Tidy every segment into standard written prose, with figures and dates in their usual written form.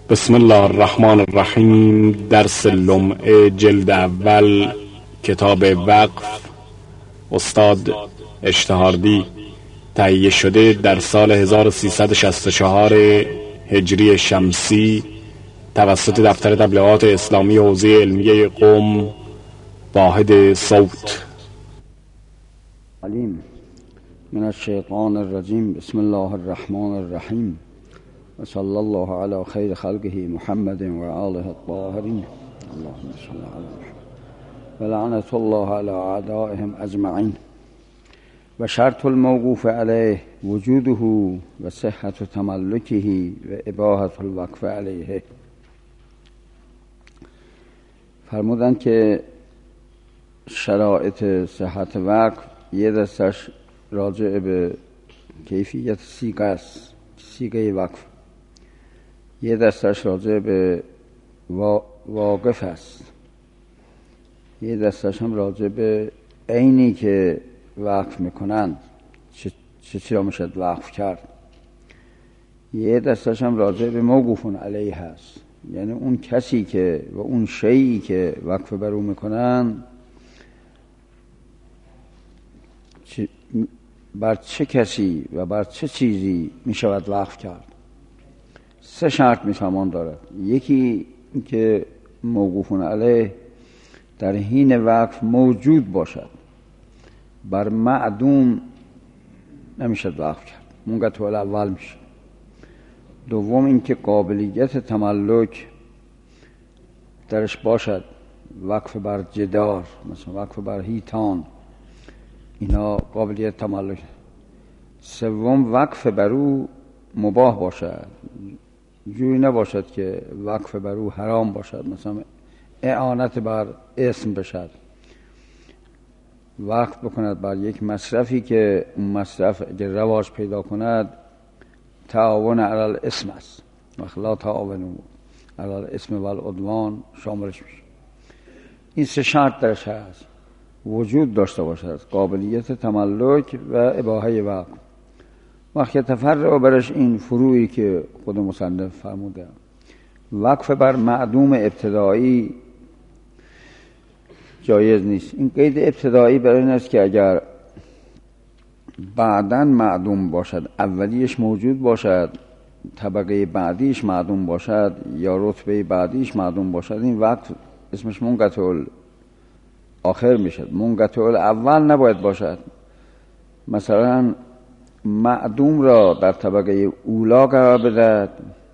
بسم الله الرحمن الرحیم. درس لمعه جلد اول، کتاب وقف، استاد اشتهاردی، تهیه شده در سال 1364 هجری شمسی توسط دفتر تبلیغات اسلامی حوزه علمیه قم، واحد صوت. علیم من الشیطان الرجیم. بسم الله الرحمن الرحیم و صلی الله علی خیر خلقه محمد و آله الطاهرین. اللهم صل علی محمد و لعنت الله علی اعدائهم اجمعین. و شرط الموقوف علیه وجوده و صحت تملکه و اباحة الوقف علیه. فرمودن که شرایط صحت وقف یه دستش راجع به کیفیت صیغه است، صیغه وقف. یه دستش راجع به واقف است، یه دستش هم راجع به عینی که وقف میکنن چی را میشد وقف کرد. یه دستش هم راجع به موقوفون علیه هست، یعنی اون کسی که و اون شیئی که وقف بر او میکنن بر چه کسی و بر چه چیزی میشود وقف کرد. سه شرط میفهمان دارد. یکی که موقوفون علیه در حین وقف موجود باشد، بر معدوم نمیشد وقف کرد، منقطع الاول میشه. دوم اینکه قابلیت تملک درش باشد، وقف بر جدار، مثلا وقف بر هیتان، اینا قابلیت تملک. سوم وقف بر او مباح باشد، جوری نباشد که وقف بر او حرام باشد، مثلا اعانت بر اسم بشد. وقف بکند بر یک مصرفی که اون مصرف اگر رواج پیدا کند تعاون علی الاسم است، لا تعاونوا علی الاسم و العدوان شاملش میشه. این سه شرط درش هست: وجود داشته باشد، قابلیت تملک و اباحه وقف. وقتی تفرع برش این فروعی که خود مصنف فرموده. وقف بر معدوم ابتدایی جایز نیست. این قید ابتدایی برای این است که اگر بعداً معدوم باشد، اولیش موجود باشد، طبقه بعدیش معدوم باشد یا رتبه بعدیش معدوم باشد، این وقت اسمش منقطع آخر میشد. منقطع اول نباید باشد. مثلا معدوم را در طبقه اولا قرار بدهد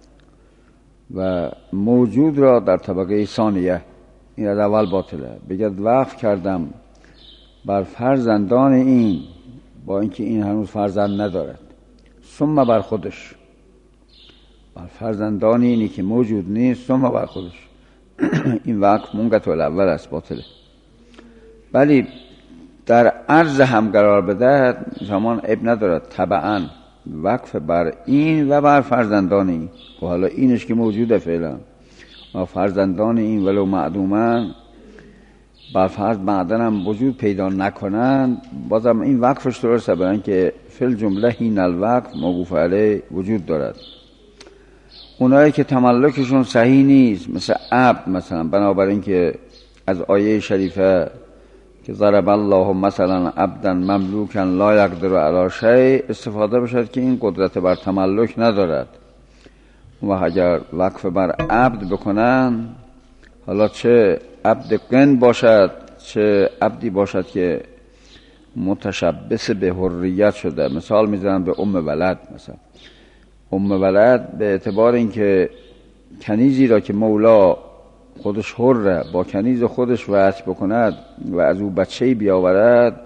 و موجود را در طبقه ثانیه، این از اول باطله. بگید وقف کردم بر فرزندان این، با اینکه این هنوز فرزند ندارد، ثم بر خودش، بر فرزندان اینی که موجود نیست ثم بر خودش، این وقف منقطع الاول است، باطله. ولی در عرض هم قرار بدهد زمان عیب ندارد. طبعا وقف بر این و بر فرزندان این، و حالا اینش که موجوده فعلا و فرزندان این ولو معدومن، بر فرض بعدن هم وجود پیدا نکنند، بازم این وقفش درسته، برای اینکه فی الجمله حین الوقف موقوف علیه وجود دارد. اونایی که تملکشون صحیح نیست، مثل عبد مثلا، بنابراین که از آیه شریفه که ضرب الله مثلا عبدا مملوکا لا یقدر علی شیء استفاده بشد که این قدرت بر تملک ندارد. و اگر وقف بر عبد بکنن، حالا چه عبد قن باشد، چه عبدی باشد که متشبث به حریت شده، مثال میزنن به ولد. مثلا ولد به اعتبار اینکه کنیزی را که مولا خودش حره با کنیز خودش وعظ بکند و از او بچه‌ای بیاورد،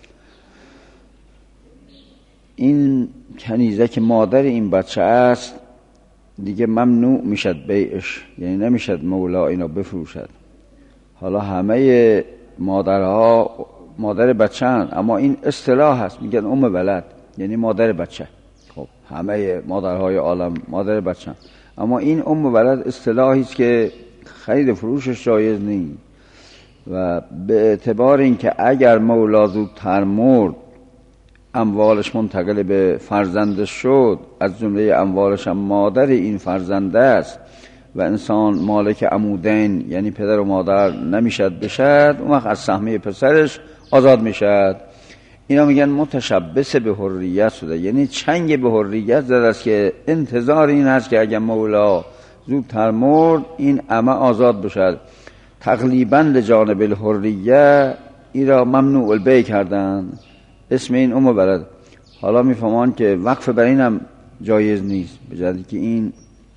این کنیزه که مادر این بچه است دیگه ممنوع میشد بیعش، یعنی نمیشد مولا اینو بفروشد. حالا همه مادرها مادر بچه هن، اما این اصطلاح هست، میگن ولد یعنی مادر بچه. خب همه مادرهای عالم مادر بچه هن، اما این ولد اصطلاحی است که خرید فروشش جایز نیست. و به اعتبار اینکه اگر مولا زودتر مرد اموالش منتقل به فرزندش شد، از جمله اموالش هم مادر این فرزنده است و انسان مالک عمودین یعنی پدر و مادر نمیشد بشد، اون وقت از سهمیه پسرش آزاد میشد. اینا میگن متشبث به حریت شده، یعنی چنگ به حریت زده است که انتظار این هست که اگر مولا زودتر مرد این عمه آزاد بشد. تقلیباً لجانب الحریه ای را ممنوع البیع کردن، اسم این بلد. حالا میفهمان که وقف بر این هم جایز نیست، بجردی که این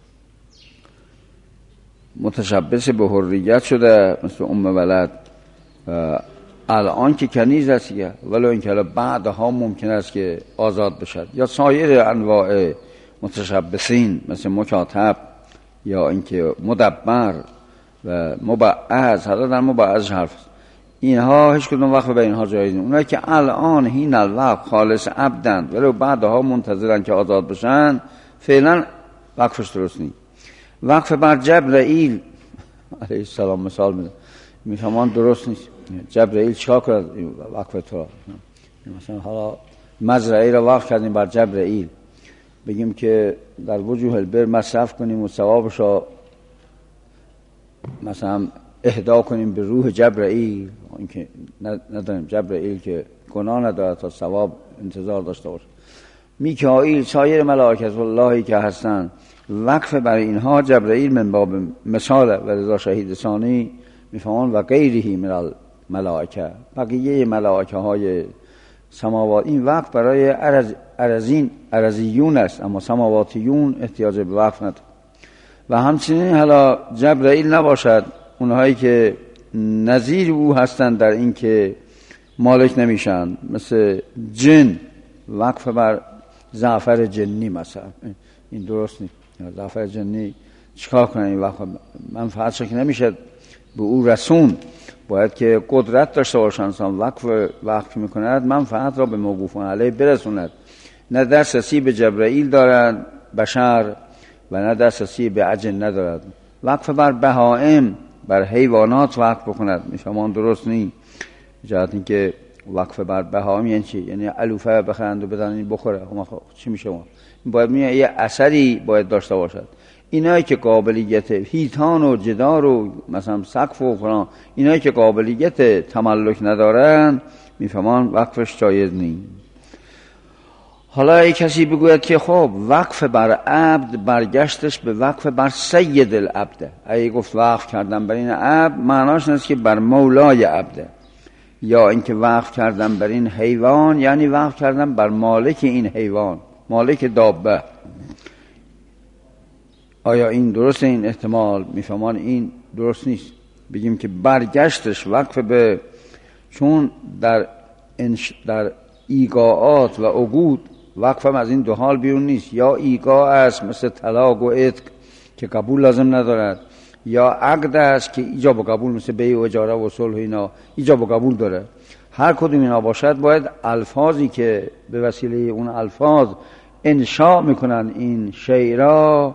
متشبث به حریت شده مثل ولد. الان که کنیز است ولو اینکه بعدها ممکن است که آزاد بشد، یا سایر انواع متشبثین مثل مکاتب یا اینکه مدبر و مبعض. حالا در مبعض حرف است، اینها هیچ کدوم وقف به اینها جایز نیست. اونایی که الان هین الوقف خالص عبدن ولو بعدها منتظرن که آزاد بشن فعلا وقفش درست نیست. وقف بر جبرائیل علیه السلام مثال میده، میفهمان درست نیست. جبرائیل چیکار کرد وقف تو؟ مثلا حالا مزرعه را وقف کردیم بر جبرائیل، بگیم که در وجوه البر مصرف کنیم و ثوابش را مثلا اهدا کنیم به روح جبرائیل، اینکه نداریم جبرائیل که گناه ندارد تا ثواب انتظار داشته باشه. میکائیل سایر ملائکه اللهی که هستن وقف برای اینها جبرائیل من باب مثال و رضا شهید ثانی میفهمان و غیرهی من الملائکه، بقیه ملائکه های سماوات. این وقف برای ارضیون است، اما سماواتیون احتیاج به وقف ندارد. و همچنین حالا جبرائیل نباشد، اونهایی که نظیر او هستند در این که مالک نمیشن، مثل جن وقف بر زعفر جنی مثلا، این درست نیست. زعفر جنی چیکار کنن؟ این وقف منفعتش که نمیشه به او رسون، باید که قدرت داشته باشن. انسان وقف میکند منفعت را به موقوفون علیه برسوند. نه دسترسی به جبرائیل دارد بشر و نه دسترسی به اجن ندارد. وقف بر بهائم، بر حیوانات وقف بکند میفهمان درست نیست. جهت این که وقف بر بهائم یعنی چی؟ یعنی علوفه بخرند و بدن این بخوره، چی میشه؟ باید یه اثری باید داشته باشد. اینایی که قابلیت هیتان و جدار و مثلا سقف و فلان، اینایی که قابلیت تملک ندارن میفهمان وقفش جایز نیست. حالا ای کسی بگوید که خب وقف بر عبد برگشتش به وقف بر سید العبد، ای گفت وقف کردن بر این عبد معناش نیست که بر مولای عبده، یا اینکه وقف کردن بر این حیوان یعنی وقف کردن بر مالک این حیوان، مالک دابه. آیا این درسته؟ این احتمال میفهمان این درست نیست. بگیم که برگشتش وقف به، چون در ایگاعات و عقود وقفم از این دو حال بیرون نیست. یا ایگاع است مثل طلاق و عتق که قبول لازم ندارد، یا عقد است که ایجاب و قبول مثل بیع و اجاره و صلح اینا ایجاب و قبول داره. هر کدوم اینا باشد باید الفاظی که به وسیله اون الفاظ انشاء میکنن این شیء را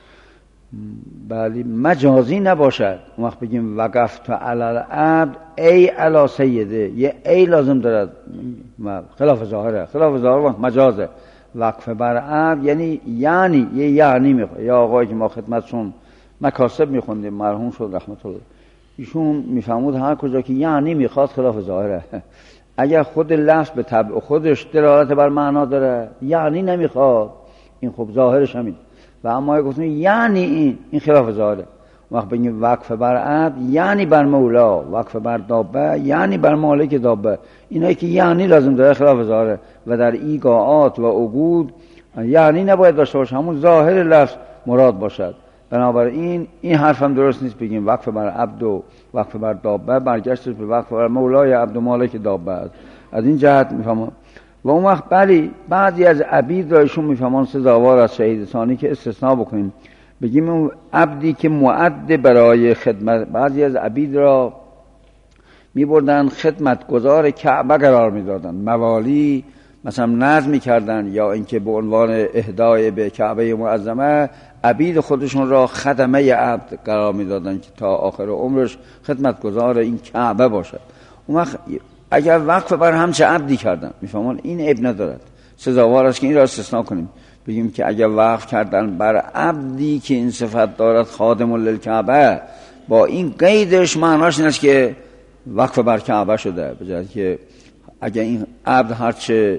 بله مجازی نباشد. اون وقت بگیم وقفت علی العبد ای علی سیده، یه ای لازم دارد، خلاف ظاهره. خلاف ظاهر وقت مجازه. وقف بر عبد یعنی یه یعنی میخواد. یا آقایی که ما خدمتشون مکاسب میخوندیم مرحوم شد رحمت الله، ایشون میفهمود هر کجا که یعنی میخواد خلاف ظاهره. اگر خود لفظ به طبع خودش دلالت بر معنا داره یعنی نمیخواد، این خب ظاهرش همین. و اما گفتن یعنی این خلاف ظاهره. وقت بگیم وقف بر عبد یعنی بر مولا، وقف بر دابه یعنی بر مالک دابه، اینایی که یعنی لازم داره خلاف ظاهره. و در ایگاعات و عقود یعنی نباید داشته باشه، همون ظاهر لفظ مراد باشد. بنابراین این حرف هم درست نیست بگیم وقف بر عبد و وقف بر دابه برگشتش به وقف بر مولای عبد و مالک دابه. از این جهت میفهمم. و اون وقت بعضی از عبید را ایشون میفهمان سزاوار از شهید ثانی که استثناء بکنیم، بگیم اون عبدی که معد برای خدمت. بعضی از عبید را میبردن خدمتگزار کعبه قرار میدادن، موالی مثلا نظم میکردن، یا اینکه به عنوان اهدای به کعبه معظمه عبید خودشون را خدمه عبد قرار میدادن که تا آخر عمرش خدمتگزار این کعبه باشد. اون وقت اگر وقف بر همچه عبدی کردن میفهمان این عیب ندارد، سزاوار است که این را استثناء کنیم. بگیم که اگر وقف کردن بر عبدی که این صفت دارد خادم للکعبه، با این قیدش معناش این است که وقف بر کعبه شده، بجای که اگر این عبد هرچه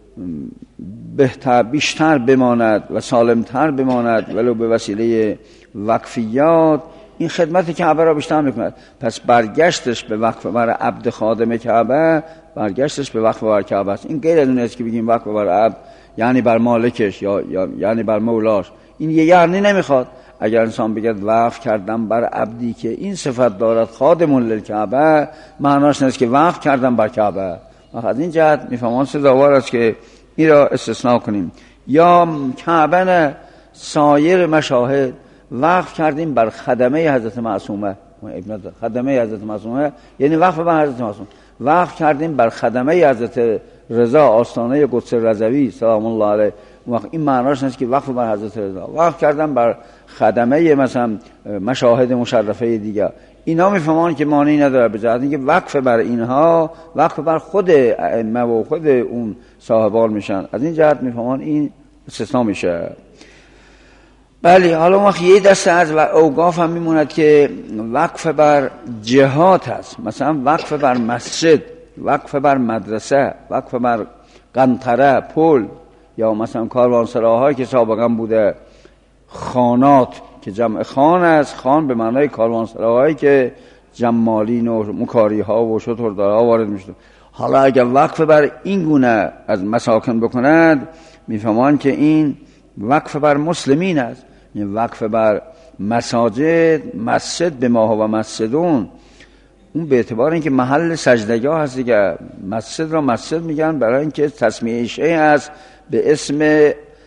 بیشتر بماند و سالمتر بماند ولو به وسیله وقفیات، این خدمت کعبه را بیشتر میکند. پس برگشتش به وقف بر عبد خادم کعبه، برگشتش به وقف بر کعبه است. این غیر از اون است که بگیم وقف بر عبد یعنی بر مالکش یا یعنی بر مولاش. این یه یعنی نمیخواد. اگر انسان بگه وقف کردم بر عبدی که این صفت دارد خادم للکعبه، معناش نیست که وقف کردم بر کعبه. از این جهت میفهمان سزاوار است که این را استثناء کنیم. یا کعبه نه، سایر مشاهد وقف کردیم بر خدمه حضرت معصومه. خدمه حضرت معصومه یعنی وقف بر حضرت معصومه. وقف کردیم بر خدمه حضرت رضا، آستانه قدس رضوی سلام الله علیه. این معناش نیست که وقف بر حضرت رضا. وقف کردن بر خدمه مثلا مشاهد مشرفه دیگر. اینا میفهمان که معنی نداره، به جهت اینکه وقف بر اینها وقف بر خود ائمه و خود اون صاحبان میشن. از این جهت میفهمان این استثناء میشه. بله، حالا وقت یه دسته از اوقاف هم میموند که وقف بر جهات هست، مثلا وقف بر مسجد، وقف بر مدرسه، وقف بر قنطره، پل، یا مثلا کاروانسراهایی که سابقا بوده، خانات که جمع خان است، خان به معنای کاروانسراهایی که جمالین و مکاری ها و شتردارها وارد میشد. حالا اگر وقف بر این گونه از مساکن بکند، میفهمان که این وقف بر مسلمین است. یعنی وقف بر مساجد، مسجد به ما و مسجدون، اون به اعتبار اینکه محل سجدگاه هست دیگه. مسجد را مسجد میگن برای اینکه تسمیه شیء است به اسم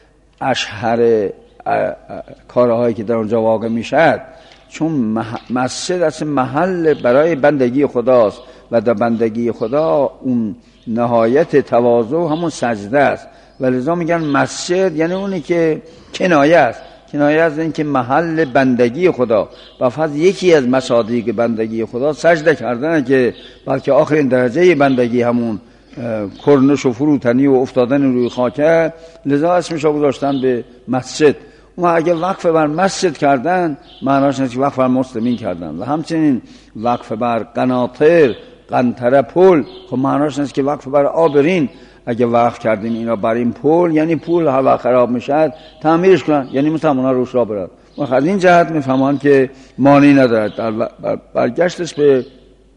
اشهر کارهایی که در اونجا واقع میشد، چون مسجد اصلا محل برای بندگی خداست و در بندگی خدا اون نهایت تواضع همون سجده است، و لذا میگن مسجد یعنی اونی که کنایه است، کنایه از این که محل بندگی خدا و فقط یکی از مصادیق بندگی خدا سجده کردن، که بلکه آخرین درجه بندگی همون کرنش و فروتنی و افتادن روی خاکه، لذا اسمش رو گذاشتن به مسجد. و اگه وقف بر مسجد کردن، معناش نیست که وقف بر مسلمین کردن. و همچنین وقف بر قناطر، قنطره، پل، خب معناش نیست که وقف بر آبرین. اگه وقف کردیم اینا بر این پل، یعنی پل هوا خراب میشد تعمیرش کنن، یعنی مسلمان‌ها روش را برن. و از این جهت میفهمان که معنی ندارد، در برگشتش به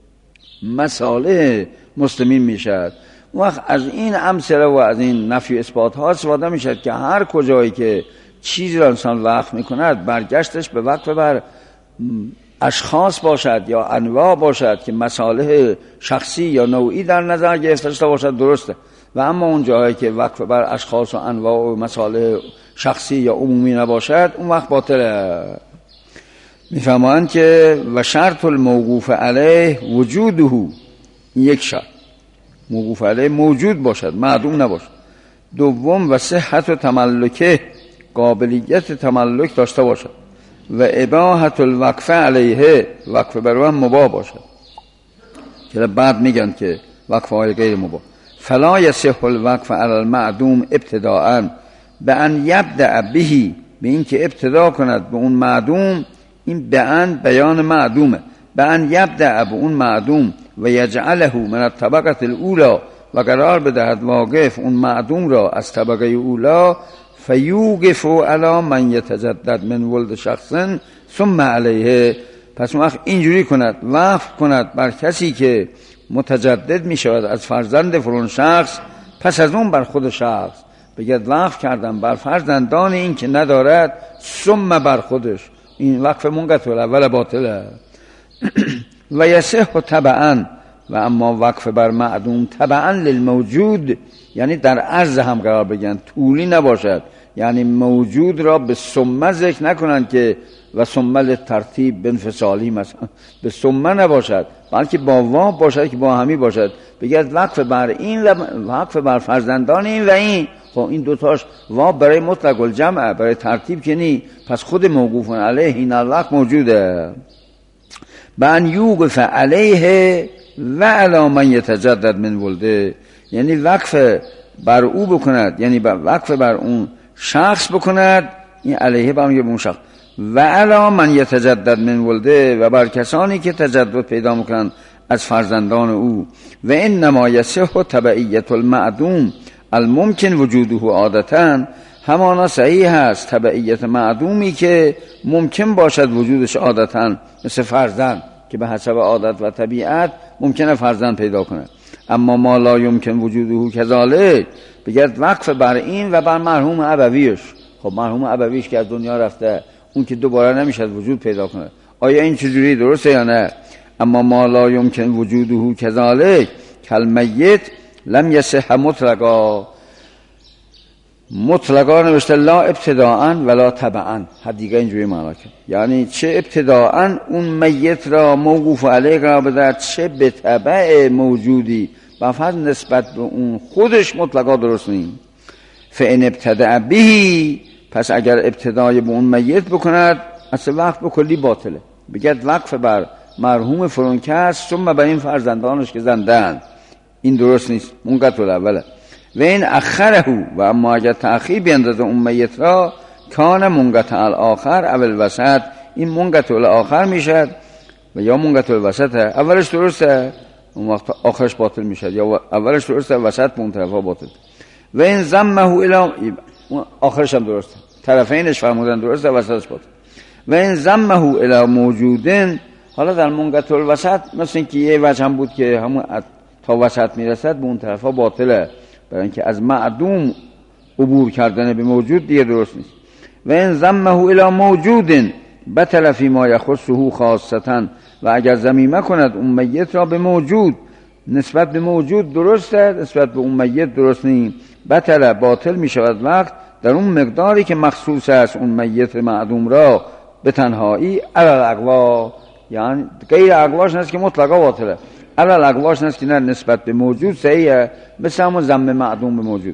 مسائل مسلمین میشد. وقت از این امثله و از این نفی اثبات ها استفاده میشد که هر کجایی که چیزی را انسان وقف میکند، برگشتش به وقف بر اشخاص باشد یا انواع باشد که مصالح شخصی یا نوعی در نظر گرفته باشد، درسته. و اما اون جایی که وقف بر اشخاص و انواع و مصالح شخصی یا عمومی نباشد، اون وقت باطله. میفهمند که و شرط الموقوف علیه وجوده، یک شرط موقوف علیه موجود باشد، معدوم نباشد. دوم و صحت و تملکه، قابلیت تملک داشته باشد. و اباحت الوقف علیه، وقف بر او مباح باشد، که بعد میگن که وقف های غیر مباح. فلا یصح الوقف علی المعدوم ابتداء بان یبدأ به، به این که ابتدا کند به اون معدوم. این بان بیان معدومه، بان یبدأ به اون معدوم و یجعله من الطبقه الاولى، و قرار بدهد واقف اون معدوم را از طبقه اولا. فیوقف علی من یتجدد من ولد شخص ثم علیه، پس اون وقت اینجوری کند، وقف کند بر کسی که متجدد می شود از فرزند فرون شخص، پس از اون بر خود شخص بگید وقف کردم بر فرزندان این که ندارد، ثم بر خودش. این وقف منقطع اول باطله. و یصح تبعا، و اما وقف بر معدوم تبعا للموجود، یعنی در عرض هم قرار بگن، طولی نباشد. یعنی موجود را به ثم ذکر نکنند که و ثم ترتیب بنفصالی، مثلا به ثم نباشد، بلکه با وا باشد که با همی باشد. بگید وقف بر این، وقف بر فرزندان این و این. خب این دوتاش وا برای مطلق الجمع، برای ترتیب که نی، پس خود موقوف علیه این الوقت موجوده. بان یوقف علیه و علی من یتجدد من ولده، یعنی وقف بر او بکند، یعنی وقف بر اون شخص بکند، این علیه برمیگه به اون شخص. و علی من یتجدد من ولده، و بر کسانی که تجدد پیدا میکنند از فرزندان او. و انما یصح تبعیت المعدوم الممکن وجوده عادتا، همانا صحیح هست تبعیت معدومی که ممکن باشد وجودش عادتا، مثل فرزند که به حسب عادت و طبیعت ممکنه فرزند پیدا کنه. اما ما لا یمکن وجوده کذالک، بگرد وقف بر این و بر مرحوم ابویش. خب مرحوم ابویش که از دنیا رفته، اون که دوباره نمیشه وجود پیدا کنه. آیا این چجوری درسته یا نه؟ اما ما لا یمکن وجوده کذالک کالمیت لم یصح مطلقا. مطلقا نوشته لا ابتداءً ولا تبعاً، حد دیگه اینجوری معنا کرد، یعنی چه ابتداءً اون میت را موقوف علیه قرار بده، چه به تبع موجودی و فقط نسبت به اون خودش مطلقا درست نیست. فان ابتدع به، پس اگر ابتدای به اون میت بکند اصل وقف به کلی باطله. بگرد وقف بر مرحوم فرونکست ثم بر این فرزندانش که زندن، این درست نیست، منقطع الاوله. و این اخره، و اما اگر تأخیر بیندازه اون میت را، کان منقطع الاخر او الوسط، این منقطع الاخر میشد و یا منقطع الوسطه. اولش درسته اون وقت آخرش باطل میشد، یا اولش درسته وسط به اون طرفا باطل. و این ضمه الی، آخرش هم درسته، طرفینش فرمودن درسته، وسطش باطل. و این ضمه الی موجودن، حالا در منقطع الوسط مثل اینکه یه وجه هم بود که همون تا وسط میرسد به اون طرفا باطله، برای اینکه از معدوم عبور کردن به موجود دیگه درست نیست. و این ضمه الی موجود بطل فی ما یخصه خاصتا، و اگر ضمیمه کند اون میت را به موجود، نسبت به موجود درسته، نسبت به اون میت درست نیست، بطل باطل می شود وقت در اون مقداری که مخصوص است اون میت معدوم را به تنهایی علی الاقوا، یعنی غیر اقواش نیست که مطلقا باطله، علی الاقواش نیست که نه نسبت به موجود صحیحه، مثل همون ضم معدوم به موجود.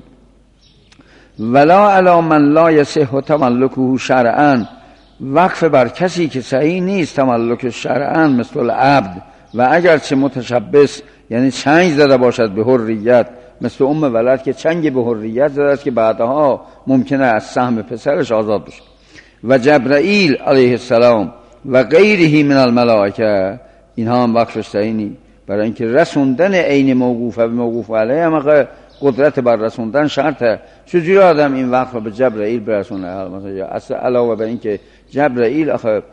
ولا علی من لا یصح تملکه شرعا، وقف بر کسی که صحیح نیست تملک شرعا، مثل العبد، و اگر چه متشبث یعنی چنگ زده باشد به حریت، مثل ولد که چنگ به حریت زده است که بعدها ممکنه از سهم پسرش آزاد بشه. و جبرائیل علیه السلام و غیره من الملائکه، اینها هم وقفش صحیح نیست، برای اینکه رسوندن عین موقوف به موقوف علیه هم قدرت بر رسوندن شرطه. چجوری آدم این وقف به جبرائیل برسونه؟ مثلا اصلا علاوه بر اینکه جبرائیل آخه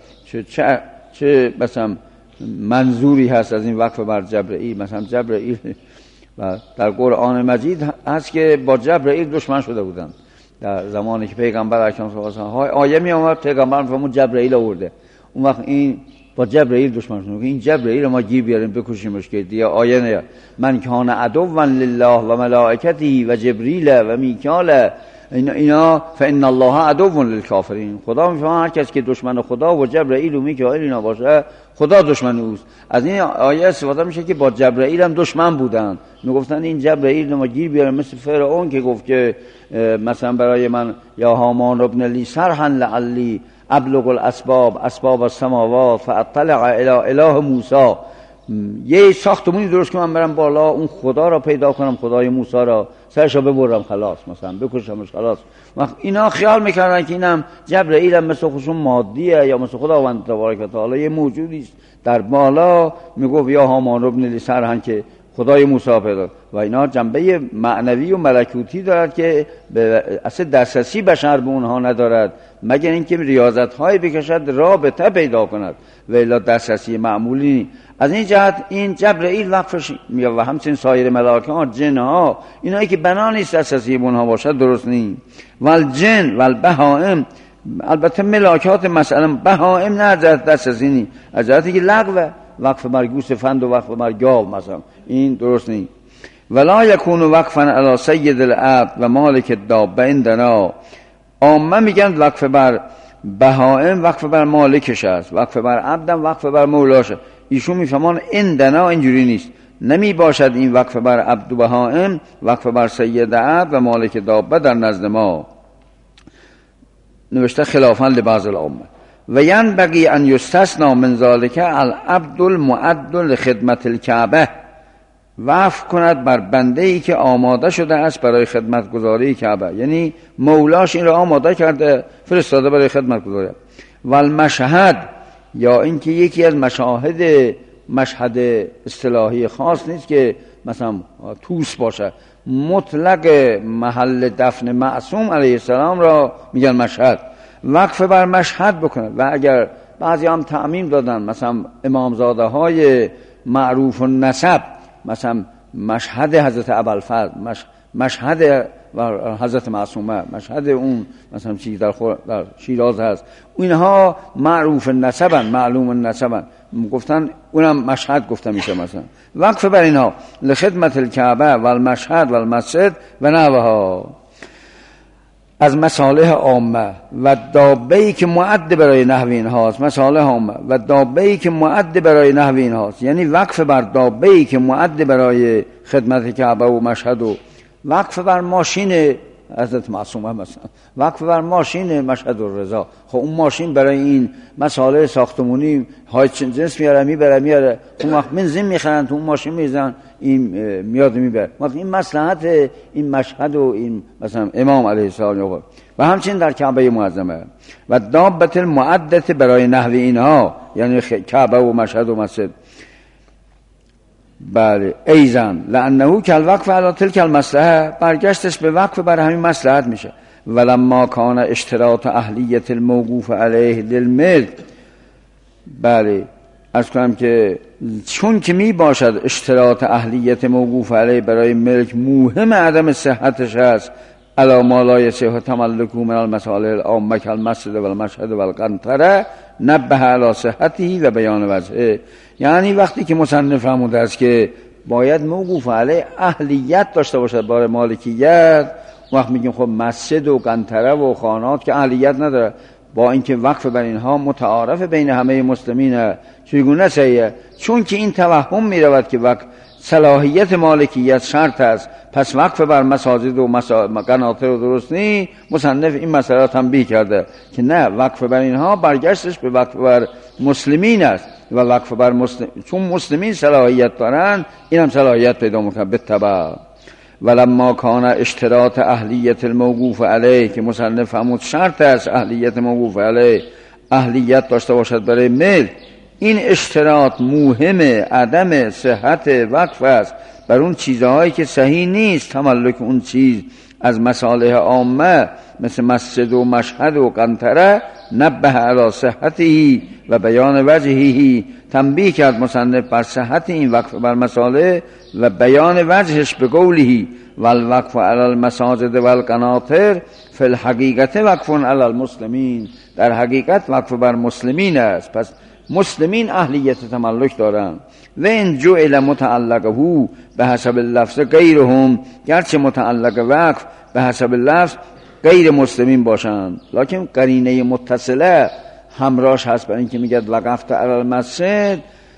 چه مثلا منظوری هست از این وقف بر جبرائیل؟ مثلا جبرائیل و در قرآن مجید هست که با جبرائیل دشمن شده بودن در زمانی که پیغمبر اکرم صلی الله علیه و آله آیه می اومد، پیغمبر فرمود جبرائیل آورده، اون وقت این با جبرائیل دشمن شد، این جبرائیل ما گیر بیاریم بکشیمش که دیگه آیه نه من کان عدوا لله و ملائکته و جبریل و میکائیل اینا فان الله عدو للکافرین. خدا میفهمه هر کس که دشمن خدا و جبرائیل و میکائیل اینا باشه خدا دشمن اوست. از این آیه استفاده میشه که با جبرائیل هم دشمن بودن، میگفتن این جبرائیل ما گیر بیاریم، مثل فرعون که گفت که مثلا برای من یا هامان ابن لی صرحا لعلی ابلغ اسباب السماوات فاطلع الی اله موسی، یه ساختمونی درست کنم برم بالا اون خدا را پیدا کنم، خدای موسی را سرشو ببرم خلاص، مثلا بکشمش خلاص. اینا خیال میکردن که اینم جبرائیل هم مثل خودشون مادیه یا مثل خداوند تبارک و تعالی یه موجودی در بالا، میگفت یا هامان ابن لی صرحا که خدای موسی پیدا، و اینا جنبه معنوی و ملکوتی دارد که اصلا دسترسی بشر به اونها ندارد مگر اینکه ریاضت های بکشد رابطه پیدا کند و الا دسترسی معمولی. از این جهت این جبرائیل وقفش و همچنین سایر ملائکه ها، جن ها، اینایی که بنا نیست دسترسی به اونها باشد درست نیست. والجن والبهائم، البته ملائکات مثلا بهائم نه از دسترسی نیست، از جهتی که لغوه، وقف بر گوسفند و وقف بر گاو مثلا این درست نیست. ولا یکون وقفا علی سید العبد و مالک الدابه عندنا، عامه میگن وقف بر بهائم وقف بر مالکش است، وقف بر عبدم وقف بر مولاشه. ایشون میفهمان عندنا اینجوری نیست، نمی باشد این وقف بر عبد و بهائم وقف بر سید عبد و مالک دابه در نزد ما. نوشته خلافا لبعض العامه. و ینبغی ان یستثنی من ذلک العبد المعد لخدمت الکعبه، وقف کند بر بنده ای که آماده شده است برای خدمتگزاری کعبه. یعنی مولاش این را آماده کرده، فرستاده برای خدمتگزاری. و المشهد، یا اینکه یکی از مشهد اصطلاحی خاص نیست که مثلا توس باشه، مطلق محل دفن معصوم علیه السلام را میگن مشهد. وقف بر مشهد بکنه. و اگر بعضی هم تعمیم دادن، مثلا امامزاده های معروف النسب، مثلا مشهد حضرت ابوالفضل، مشهد حضرت معصومه، مشهد اون مثلا چیز در شیراز هست، اینها معروف النسبن، معلوم النسبن، گفتن اونم مشهد گفته میشه. مثلا وقف بر اینها لخدمت الکعبه و المشهد و المسجد و نحوها از مصالح عامه و دابه‌ای که معد برای نحو اینهاست. مصالح عامه و دابه‌ای که معد برای نحو اینهاست، یعنی وقف بر دابه‌ای که معد برای خدمت کعبه و مشهد، و وقف بر ماشین حضرت معصومه، مثلا وقف بر ماشین مشهد الرضا. خب اون ماشین برای این مسائل ساختمونی های جنس میبره اون وقت بنزین میخرن تو اون ماشین میزنن، این میاد میبره. وقت این مصلحت این مشهد و این مثلا امام علیه السلام. و همچنین در کعبه معظمه و دابت المعدت برای نحو اینها، یعنی کعبه و مشهد و مسجد. بله ایزن لانه کل وقف علی تلک المصلحه، برگشتش به وقف بر همین مصلحت میشه. ولما کان اشتراط اهلیت الموقوف علیه للملک، بله از کنم که چون که می باشد اشتراط اهلیت موقوف علیه برای ملک موهم عدم صحتش هست، علی ما لا یصح تملکه من المصالح العامه کالمسجد و المشهد و القنطره، نبه علی صحته و بیان وجهه. یعنی وقتی که مصنف فرموده است که باید موقوف علیه اهلیت داشته باشد برای مالکیت، وقت میگیم خب مسجد و قنطره و خانات که اهلیت نداره، با اینکه وقف بر اینها متعارف بین همه مسلمین، چگونه صحیحه؟ چون که این توهم میرود که وقت صلاحیت مالکیت شرط است، پس وقف بر مساجد و قناطر و درست نی. مصنف این مسئله را تنبیه کرده که نه، وقف بر اینها برگشتش به وقف بر مسلمین است و وقف بر چون مسلمین صلاحیت دارن، این هم صلاحیت پیدا میکنه بالتبع. ولما کان اشتراط اهلیت الموقوف علیه، که مصنف فرمود شرط است اهلیت موقوف علیه اهلیت داشته باشد برای ملک، این اشتراط موهم عدم صحت وقف است بر اون چیزهایی که صحیح نیست تملک اون چیز از مصالح عامه مثل مسجد و مشهد و قنطره، نبه علی صحته و بیان وجهه، تنبیه کرد مصنف بر صحت این وقف بر مصالح و بیان وجهش به قوله والوقف علی المساجد والقناطر فی الحقیقت وقف علی المسلمین، در حقیقت وقف بر مسلمین است، پس مسلمین اهلیت تملک دارن. و این جعل متعلقه به حسب اللفظ غیرهم، گرچه متعلق وقف به حسب لفظ غیر مسلمین باشند، لکن قرینه متصله همراهش هست برای اینکه میگه وقفت علی المسجد،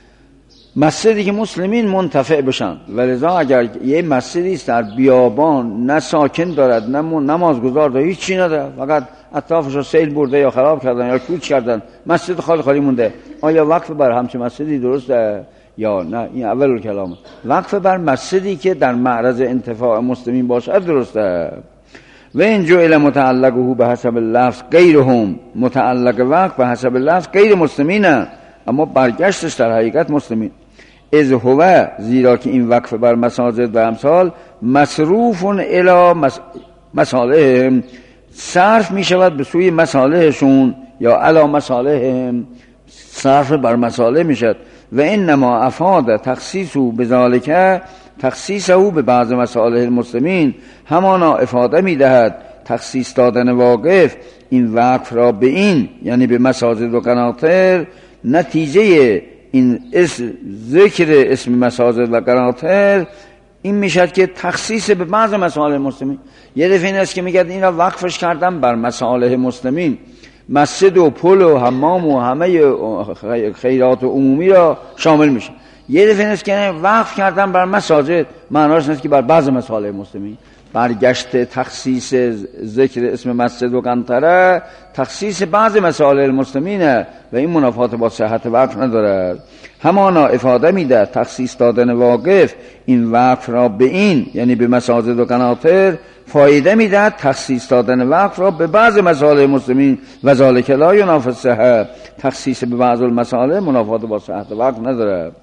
مسجدی که مسلمین منتفع بشن. ولذا اگر یه مسجدی است در بیابان نه ساکن دارد نه نمازگزار داره، هیچ چی نداره، فقط اطرافش رو سیل برده یا خراب کردن یا کوچ کردن، مسجد خالی مونده، آیا وقف بر همچین مسجدی درسته یا نه؟ این اول کلام. وقف بر مسجدی که در معرض انتفاع مسلمین باشه درسته. و این جعل متعلقه به حسب اللفظ غیرهم، متعلق وقف به حسب لفظ غیر مسلمینه، اما برگشتش در حقیقت مسلمین. از هو، زیرا که این وقف بر مساجد و امثال مصروف الی مصالحهم، صرف می شود به سوی مصالحشون، یا علی مصالحهم، صرف بر مصالح می شود. و انما افاد تخصیصو بذالک، تخصیصه به بعض مصالح المسلمین، همانا افاده می دهد تخصیص دادن واقف این وقف را به این، یعنی به مساجد و قناطر، نتیجه این ذکر اسم مساجد و قناطر این میشد که تخصیص به بعض مصالح مسلمین. یه دفعه این است که میگه این را وقفش کردم بر مصالح مسلمین، مسجد و پل و حمام و همه خیرات عمومی را شامل میشه. یه دفعه این است که وقف کردم بر مساجد، معناش نیست که بر بعض مصالح مسلمین. برگشت تخصیص ذکر اسم مسجد و قنطره تخصیص بعض مصالح المسلمینه و این منافات با صحت وقف نداره. همانا افاده میده تخصیص دادن واقف این وقف را به این، یعنی به مساجد و قناطر، فایده میده تخصیص دادن وقف را به بعض مصالح مسلمین و ذالک لا ینافی الصحة، تخصیص به بعض المصالح منافات با صحت وقف نداره.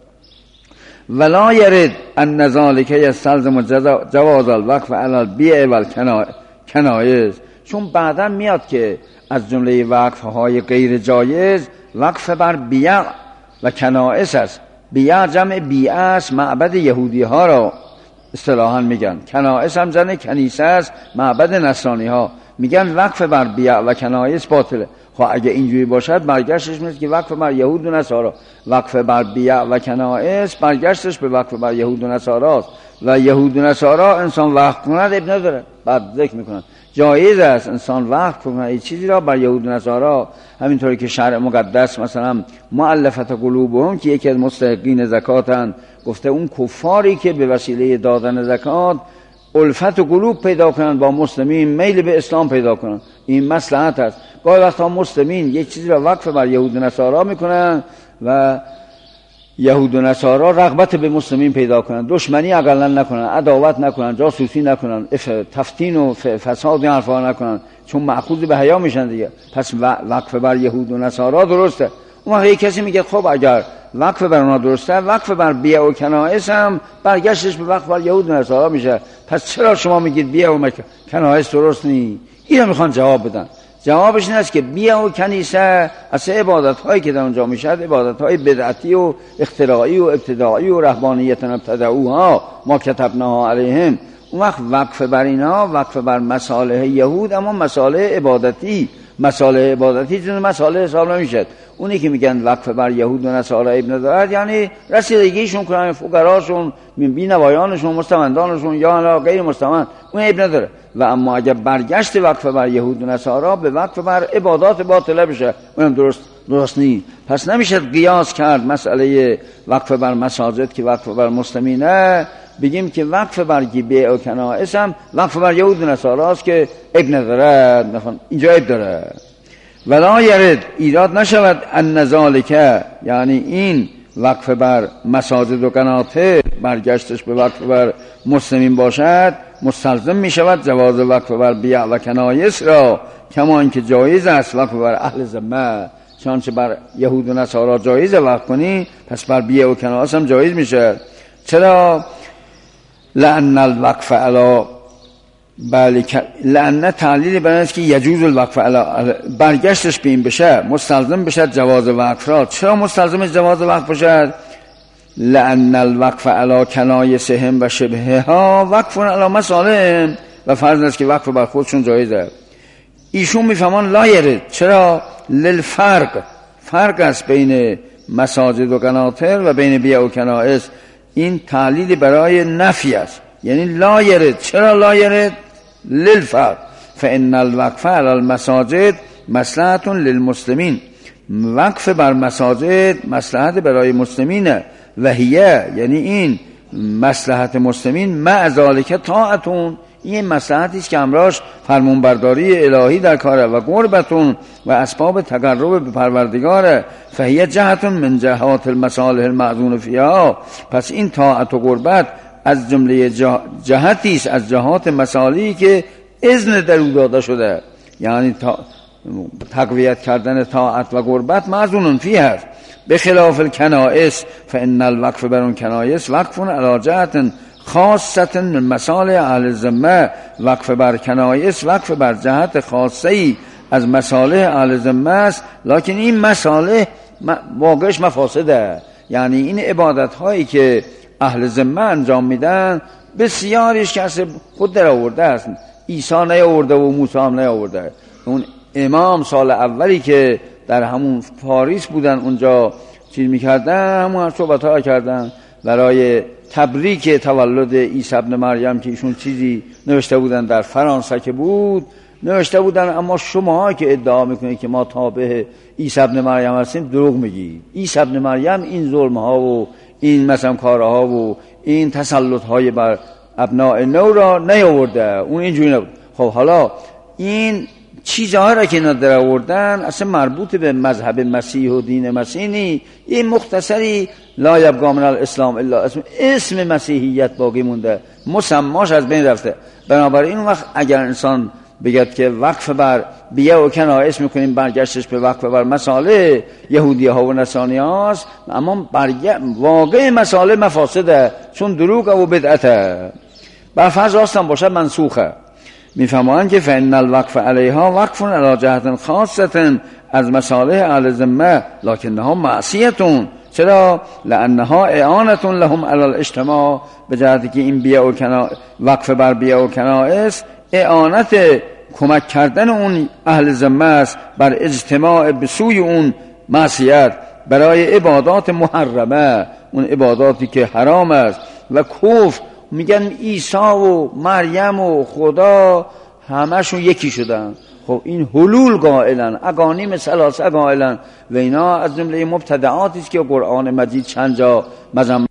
ولا یرد ان ذلک یستلزم جواز الوقف علی البیع و الکنایز، چون بعدا میاد که از جمله وقف های غیر جایز وقف بر بیع و کنائس است. بیع جمع بیع است، معبد یهودی ها را اصطلاحاً میگن. کنائس هم جمع کنیسه است، معبد نصرانی ها. میگن وقف بر بیع و کنائس باطله. خب اگه اینجوری باشد برگشتش میشه که وقف بر یهود و نصارا، وقف بر بیع و کنائس برگشتش به وقف بر یهود و نصارا و یهود و نصارا انسان وقف کند اب نداره. بعد ذکر میکنن جایز است انسان وقف کنه این چیزی را بر یهود و نصارا، همینطوری که شرع مقدس مثلا مؤلفت قلوبهم که یکی از مستحقین زکاتن گفته اون کفاری که به وسیله دادن زکات الفت و قلوب پیدا کنن با مسلمین، میل به اسلام پیدا کنن، این مصلحت است. گاهی وقتا مسلمین یک چیزی را وقف بر یهود و نصارا میکنن و یهود و نصارا رغبت به مسلمین پیدا کنن، دشمنی اقلا نکنن، عداوت نکنن، جاسوسی نکنن، تفتین و فساد این حرفا نکنن، چون مأخوذ به حیا میشن دیگه. پس وقف بر یهود و نصارا درسته. اون وقت یک کسی میگه خب اگر وقف بر اونا درسته، وقف بر بیع و کنائس هم برگشتش به وقف بر یهود و نصارا میشه. پس چرا شما میگید بیع و کنائس درست نی؟ اینو میخوان جواب بدن. جوابش این است که بیع و کنیسه از عبادت هایی که در اونجا میشد عبادت های بدعتی و اختراعی و ابتداعی و رهبانیت ابتدعوها ما کتبناها علیهم. اون وقت وقف بر اینها وقف بر مصالح یهود، اما مصالح عبادتی، مصالح عبادتی چون مصالح حساب نمیشد. اونی که میگن وقف بر یهود و نصارا ابن ندارد یعنی رسیدگیشون کنن، فقراشون، بی‌نوایانشون، مستمندانشون یا غیر مستمند، اون ابن نداره. و اما اگر برگشت وقف بر یهود و نصارا به وقف بر عبادات باطله بشه، اونم درست نیست. پس نمیشه قیاس کرد مسئله وقف بر مساجد که وقف بر مسلمینه، بگیم که وقف بر بیع و کنائس هم وقف بر یهود و نصارا است که ابن نداره، اینجا ابن داره. ولا یرد ایراد نشود ان ذالک، یعنی این وقف بر مساجد و قناطر برگشتش به وقف بر مسلمین باشد، مستلزم می شود جواز وقف بر بیع و کنایس را، کما اینکه جایز است وقف بر اهل ذمه. چنانچه بر یهود و نصارا جایز وقف کنی، پس بر بیع و کنایس هم جایز میشه. چرا؟ لأن الوقف علی لأن تعلیل برای است که یجوز الوقف علی برگشتش به این بشه، مستلزم بشه جواز وقف را. چرا مستلزم جواز وقف بشه؟ لأن الوقف علی کنایسهم و شبهها وقف علی مصالحهم، و فرض است که وقف بر خودشون جایزه. ایشون میفهمان لا یرد. چرا؟ للفرق، فرق است بین مساجد و قناطر و بین بیع و کنائس. این تعلیل برای نفی است، یعنی لا یرد. چرا لا یرد؟ للفرق. فإن الوقف علی المساجد مصلحة للمسلمین، وقف بر مساجد مصلحت برای مسلمینه. و هیه، یعنی این مصلحت مسلمین مع ذالک طاعتون، این مصلحتی است که همراهش فرمانبرداری الهی در کاره، و قربتون و اسباب تقرب به پروردگاره. فهیه جهتون من جهات المصالح المعظون فیها، پس این طاعت و قربت از جمله جهتی است از جهات مصالحی که اذن در او داده شده، یعنی تقویت کردن طاعت و قربت معظون فیه است. به خلاف الکنائس فإن الوقف بر اون کنائس وقف علی جهت خاصة من مصالح اهل الذمه، وقف بر کنایس وقف بر جهت خاصه‌ای از مصالح اهل الذمه است، لکن این مصالح واقعش مفاسده. یعنی این عبادت هایی که اهل ذمه انجام میدن بسیاریش کسی خود در آورده است، عیسی نیاورده و موسی هم نیاورده. اون امام سال اولی که در همون پاریس بودن اونجا چیز میکردن، همون صحبت ها کردن برای تبریک تولد عیسی ابن مریم که ایشون چیزی نوشته بودن در فرانسه که بود، نوشته بودن اما شما که ادعا میکنید که ما تابع عیسی ابن مریم هستیم دروغ میگید. عیسی ابن مریم این ظلم ها و این مثلا کارها و این تسلط های بر ابناء نو را نیاورده، اون اینجوری نبود. خب حالا این چیزها را که اینا در آوردن اصلا مربوط به مذهب مسیح و دین مسیح نی. این مختصری لا یبقی من الاسلام الا اسم مسیحیت باقی مونده، مسماش از بین رفته. بنابراین اون وقت اگر انسان بگد که وقف بر بیه و کنایس میکنیم، برگشتش به وقف بر مسائل یهودی ها و نصرانی هاست، اما واقع مسائل مفاسده، چون دروغ و بدعته. بر فرض راستم باشد منسوخه. میفهمند که فإن الوقف علیها وقف علی جهت خاصه از مصالح اهل ذمه لکنها معصیتون. چرا؟ لانها اعانه لهم علی الاجتماع، به جهتی که این بیع و وقف بر بیع و کنایس اعانت کمک کردن اون اهل ذمه است بر اجتماع به سوی اون معصیت، برای عبادات محرمه، اون عباداتی که حرام است و کفر. میگن عیسی و مریم و خدا همشون یکی شدن. خب این حلول قائلن، اقانیم ثلاثه قائلن و اینا از جمله مبتدعاتی است که قرآن مجید چند جا مذمت.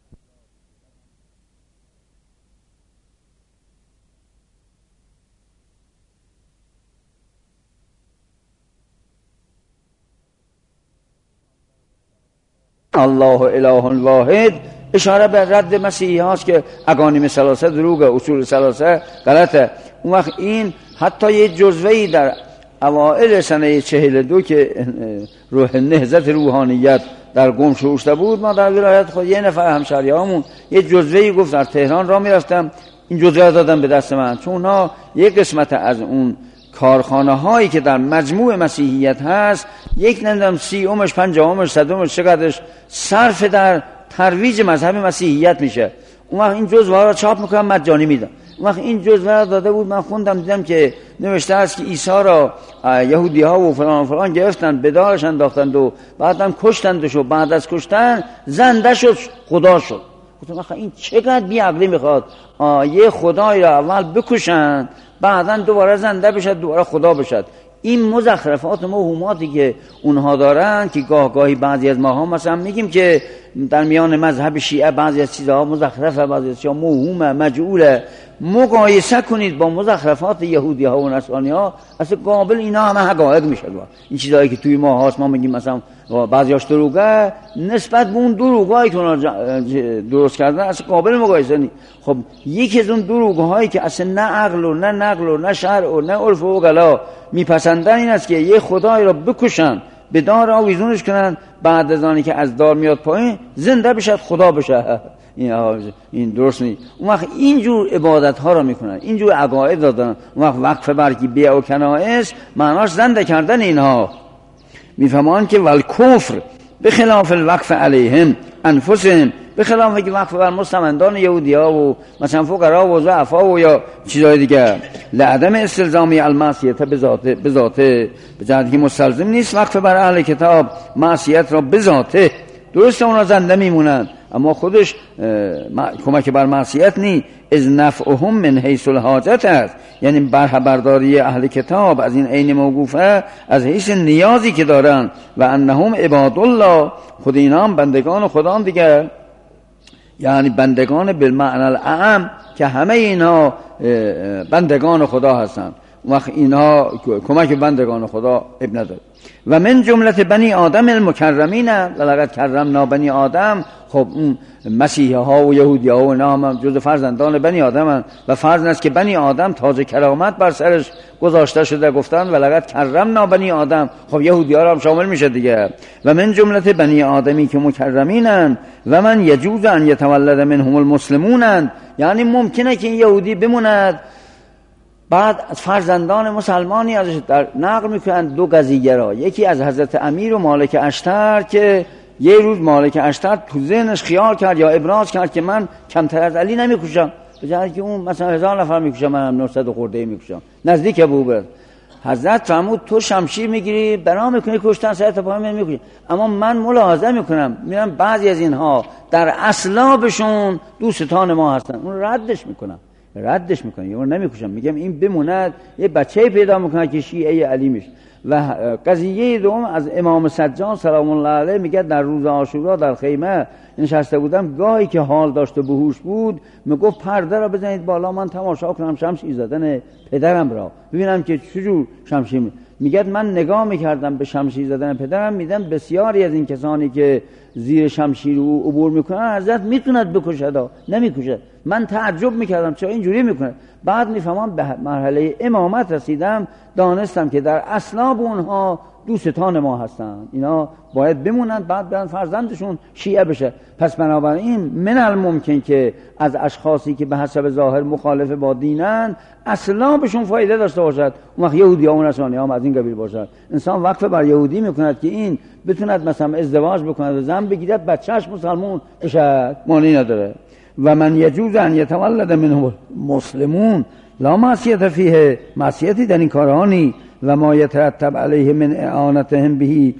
الله اله واحد اشاره به رد مسیحی هاست که اقانیم ثلاثه دروغه، اصول ثلاثه غلطه. اون وقت این حتی یه جزوه‌ای در اوائل سنه 42 که روح نهضت روحانیت در قم شروع شده بود، ما در ولایت خود یه نفر همشهریامون یه جزوه‌ای گفت، در تهران را میرفتم این جزوه دادن به دست من، چون اونها یه قسمت از اون کارخانه هایی که در مجموع مسیحیت هست، یک نمیدونم 30 50 100 چقدرش صرف در ترویج مذهب مسیحیت میشه. اون وقت این جزوه را چاپ میکنم مجانی میدم. اون وقت این جزوه را داده بود، من خوندم دیدم که نوشته است که عیسی را یهودی ها و فلان و فلان گرفتن به دارش انداختند و بعدم کشتندش و بعد از کشتن زنده شد، خدا شد. گفتم آخه این چقدر بی عقلی میخواد یه خدای را اول بکشن بعدن دوباره زنده بشد، دوباره خدا بشد. این مزخرفات و موهوماتی که اونها دارن که گاه گاهی بعضی از ماها مثلا میگیم که در میان مذهب شیعه بعضی از چیزها مزخرفه، بعضی از چیزها موهومه، مجعوله. مقایسه کنید با مزخرفات یهودی ها و نصرانی ها، اصلا قابل اینا همه حقایق میشه. این چیزایی که توی ما هست ما میگیم مثلا بعضیاش دروغه، نسبت به اون دروغایی که اونا درست کردن اصلا قابل مقایسه نیست. خب یکی از اون دروغهایی که اصلا نه عقل و نه نقل و نه شرع و نه عرف و عقلا میپسندن این است که یه خدای را بکشن، به دار آویزونش کنن، بعد از آنی که از دار میاد پایین زنده بشد، خدا بشه. این درست نیست. اون وقت اینجور عبادت ها را میکنن، اینجور عقاید دادن. اون وقت وقف برکی بیع و کنایس معناش زنده کردن اینها. میفهمان که والکفر بخلاف الوقف علیهم انفسهم، به خلاف که وقف بر مستمندان یهودی ها و مثلا فقرا و ضعفا و یا چیزهای دیگه، لعدم استلزامی المعصیت به ذاته، به جهتی که مستلزم نیست وقف بر اهل کتاب معصیت را به ذاته. درسته اونا زنده میمونن اما خودش کمک بر معصیت نی. از نفعهم من حیث الحاجت است، یعنی برخبرداری اهل کتاب از این عین موقوفه از حیث نیازی که دارن. و انهم عباد الله، خود اینا هم بندگان خدان دیگه، یعنی بندگان بالمعنی الاعم که همه اینا بندگان خدا هستن. وقت اینا کمک بندگان خدا اب نداره. و من جملت بنی آدم المکرمین، لقد کرمنا بنی آدم. خب اون مسیحی ها و یهودی ها و نام جز فرزندان بنی آدم هستند و فرض است که بنی آدم تاج کرامت بر سرش گذاشته شده، گفتن و لقد کرمنا بنی آدم. خب یهودی ها هم شامل میشه دیگه. و من جملت بنی آدمی که مکرمینن و من یجوز ان یتولد منهم المسلمون، یعنی ممکنه که این یهودی بموند بعد فرزندان مسلمانی ازش در نقل میکنن دو قضیه را. یکی از حضرت امیر و مالک اشتر که یه روز مالک اشتر تو ذهنش خیال کرد یا ابراز کرد که من کمتر از علی نمیکشم، به جای که اون مثلا 1000 نفر میکشم، من 900 خورده میکشم، نزدیک ابو برد. حضرت فرمود تو شمشیر میگیری بنا میکنی کشتن سر پای میکشی، اما من ملاحظه میکنم میرم بعضی از اینها در اصلابشون دوستان ما هستن، اون ردش میکنم. ردش میکنه، یا نمیکشم، میگم این بموند، یه بچه پیدا میکنه که شیعه علی میشه. و قضیه دوم از امام سجاد سلام الله علیه میگه در روز عاشورا در خیمه نشسته بودم، گاهی که حال داشت و بهوش بود میگفت پرده را بزنید بالا من تماشا کنم شمشیر زدن پدرم را، ببینم که چجور شمشیر. میگه من نگاه میکردم به شمشیر زدن پدرم، میدم بسیاری از این کسانی که زیر شمشیر او عبور میکنن حضرت میتوند بکشد نمیکشد. من تعجب میکردم چرا اینجوری میکنه. بعد میفهمم به مرحله امامت رسیدم، دانستم که در اسناب اونها دوستان ما هستن، اینا باید بمونن بعد برن فرزندشون شیعه بشه. پس بنابراین من الممکن که از اشخاصی که به حسب ظاهر مخالف با دینن اصلا بهشون فایده داشته باشد. اون وقت یهودی ها و نصرانی ها از این قبیل باشد. انسان وقف بر یهودی میکند که این بتوند مثلا ازدواج بکند و زن بگیرد بچهش مسلمون بشه، معنی نداره. و من یجوز ان یتولد منه مسلمون لا معصیت فیه، معصیتی در این کارانی و ما یترتب علیه من اعانتهم به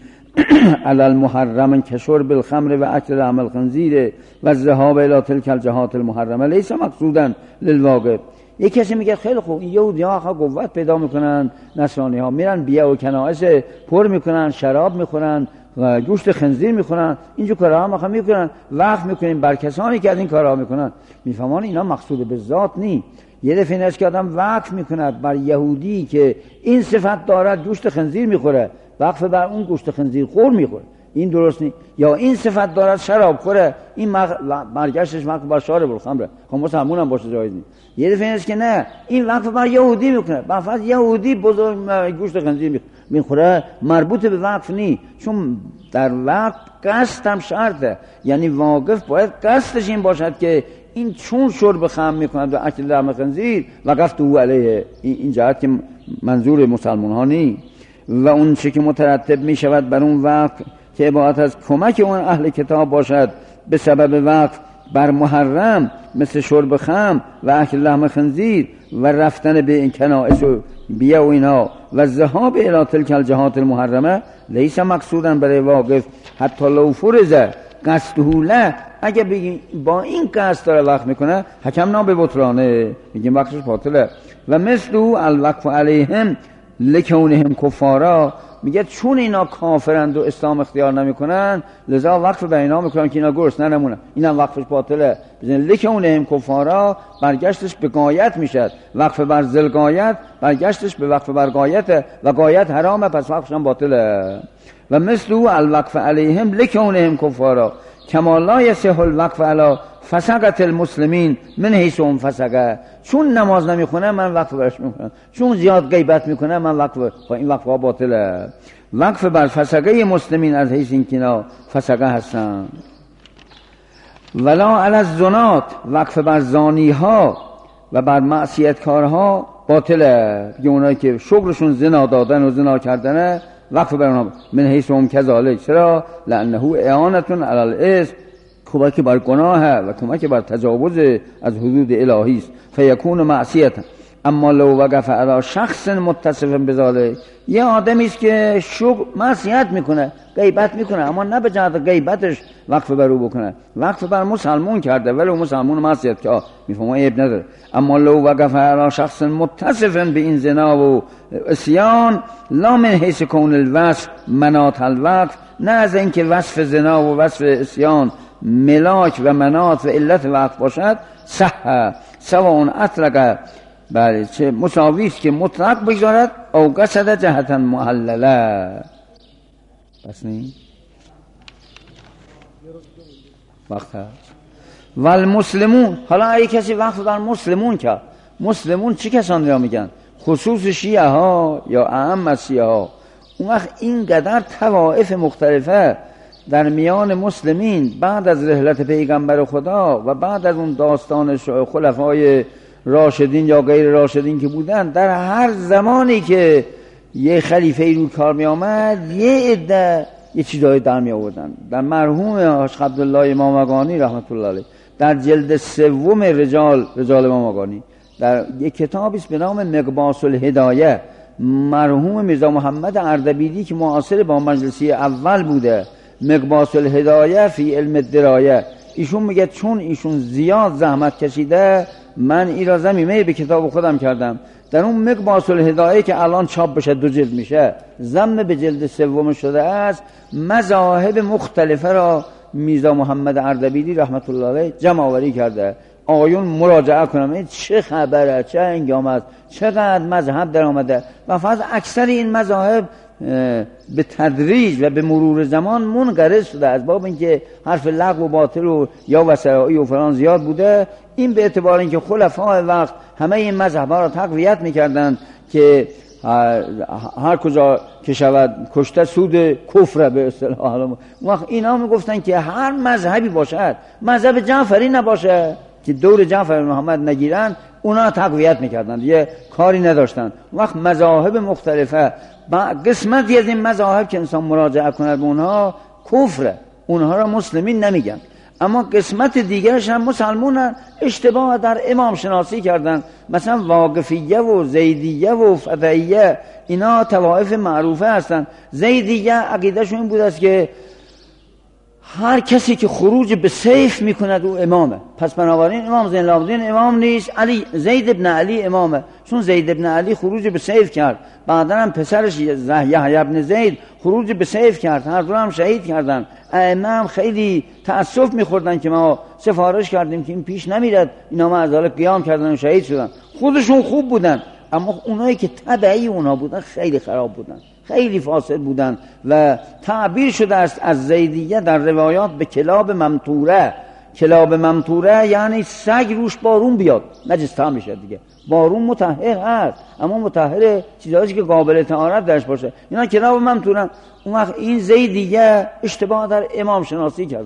علی المحرم کشرب الخمر و اکل لحم الخنزیر و الذهاب الی تلک الجهات المحرمه لیس مقصودا للواقع. یک کسی میگه خیلی خوب این یهودی‌ها آخه قوت پیدا میکنن، نصرانی‌ها میرن بیع و کنایس پر میکنن، شراب میخورن، گوشت خنزیر میخورن، اینجور کارها هم میکنن، وقف میکنیم بر کسانی که از این کارها میکنن. میفهمان اینا مقصود به ذات نی. یه دفعه اینست که آدم وقف میکند بر یهودی که این صفت دارد، گوشت خنزیر میخوره، وقف بر اون گوشت خنزیر خور میخوره، این درست نی. یا این صفت دارد شراب خوره، این برگشتش وقف بر شارب الخمر، خب مسلمون هم باشه جایز نی. یه دفعه اینست که نه این وقف بر یهودی میکنه، بفرض یهودی بزرگ گوشت خنزیر میخوره، مربوط به وقف نی. چون در وقف قصد هم شرطه، یعنی واقف باید قصدش این باشد که این چون شرب خمر میکند و اکل لحم خنزیر وقفت او علیه، این جهت که منظور مسلمان ها نی. و اون چه که مترتب میشود بر اون وقف که عبارت از کمک اون اهل کتاب باشد به سبب وقف بر محرم مثل شرب خمر و اکل لحم خنزیر و رفتن به این کنائس و بیع و اینا و ذهاب الی تلک الجهات المحرمه لیس مقصودا برای واقف حتی لو فرض قصده له، اگه بگیم با این قصد داره وقف میکنه حکمنا به بطلانه، میگیم وقتش باطله. و مثل الوقف علیهم لکونهم کفارا، میگه چون اینا کافرند و اسلام اختیار نمیکنن لذا وقف بر اینا میکنن که اینا گرسنه نمونن، اینا وقفش باطله. بزن لکونهم کفارا برگشتش به غایت میشد، وقف بر ذل غایت برگشتش به وقف بر غایت و غایت حرامه، پس وقفش هم باطله. و مثل الوقف علیهم لکونهم کفارا کما لا یصح الوقف علی فسقت المسلمین من حیث هم فسقه، چون نماز نمیخونه من وقف برش میکنم، چون زیاد غیبت میکنه من وقف این وقف ها باطله. وقف بر فسقه مسلمین از حیث این کنا فسقه هستن. ولا علی الزنات، وقف بر زانی ها و بر معصیت کارها باطله، که اونایی که شغلشون زنا دادن و زنا کردنه وقف بر اونها من حیث هم کذالک. چرا؟ لانه اعانتون علی الاسم، کمک بر گناه و کمک بر تجاوز از حدود الهی است. فیکون معصیت. اما لو وقف علی شخص متصف بذالک، یه آدمی است که شغل معصیت میکنه، غیبت میکنه، اما نه به جهت غیبتش وقف بر او بکنه، وقف بر مسلمون کرده ولی مسلمون معصیت که میفهمه عیب نداره. اما لو وقف علی شخص متصف به این زنا و عصیان لا من حیث کون الوصف مناط الوقف، نه از اینکه وصف زنا و وصف عصیان ملاک و مناط و علت وقف باشد، صح سواء اطلق، بله چه مساوی است که مطلق بگذارد او قصد جهتا محلله. بس نی وقت هست. والمسلمون، حالا اگه کسی وقف بر مسلمون کرد، مسلمون چی کسانی را میگن؟ خصوص شیعه ها یا اعم از شیعه ها. اون وقت اینقدر طوائف مختلفه در میان مسلمین بعد از رحلت پیغمبر خدا و بعد از اون داستان خلفای راشدین یا غیر راشدین که بودن، در هر زمانی که یه خلیفه رو کار می آمد یه عده یه چیزایی در می آوردن. در مرحوم حاج عبدالله امام آقانی رحمت الله علیه در جلد 3 رجال امام آقانی در یک کتابی است به نام مقباس الهدایه، مرحوم میرزا محمد اردبیلی که معاصر با مجلسی اول بوده، مقباس الهدایه فی علم الدرایه، ایشون میگه چون ایشون زیاد زحمت کشیده من این را ضمیمه به کتاب خودم کردم. در اون مقباس الهدایه که الان چاپ بشه 2 جلد میشه، ضم به جلد 3 شده است، مذاهب مختلفه را میرزا محمد اردبیلی رحمت الله علیه جمع آوری کرده. آقایون مراجعه کنم چه خبره، چه انگام است، چقدر مذهب در آمده و فقط اکثر این مذاهب به تدریج و به مرور زمان منقرض شده از باب اینکه حرف لغو و باطل و یا وسرایی و فلان زیاد بوده. این به اعتبار اینکه خلفای وقت همه این مذهب‌ها را تقویت می‌کردند که هر کجا که شود کشته سود کفر به اصطلاح. وقت اینا میگفتن که هر مذهبی باشد مذهب جعفری نباشه که دور جعفر محمد نگیرن، اونا تقویت میکردن، یه کاری نداشتن. وقت مذاهب مختلفه قسمتی از این مذاهب که انسان مراجعه کنه به اونها کفره، اونها را مسلمین نمیگن، اما قسمت دیگرش هم مسلمونن اشتباه در امام شناسی کردن. مثلا واقفیه و زیدیه و فتحیه اینا طوائف معروفه هستن. زیدیه عقیدهشون این بود است که هر کسی که خروج به سیف میکند او امامه، پس بنابراین امام زین العابدین امام نیست، علی زید ابن علی امامه، چون زید ابن علی خروج به سیف کرد، بعدا هم پسرش یحیی ابن زید خروج به سیف کرد، هر دو هم شهید کردن. ائمه هم خیلی تأسف میخوردن که ما سفارش کردیم که این پیش نمیرد، اینا معذال قیام کردن و شهید شدن. خودشون خوب بودن، اما اونایی که تبعی اونا بودن خیلی خراب بودن، خیلی فاسد بودن و تعبیر شده است از زیدیه در روایات به کلاب ممطوره. کلاب ممطوره یعنی سگ روش بارون بیاد نجس طعم میشه دیگه. بارون مطهر هست، اما مطهر چیزایی که قابل طهارت درش باشه، اینا کلاب ممطوره. اون وقت این زیدیه اشتباه در امام شناسی کرد.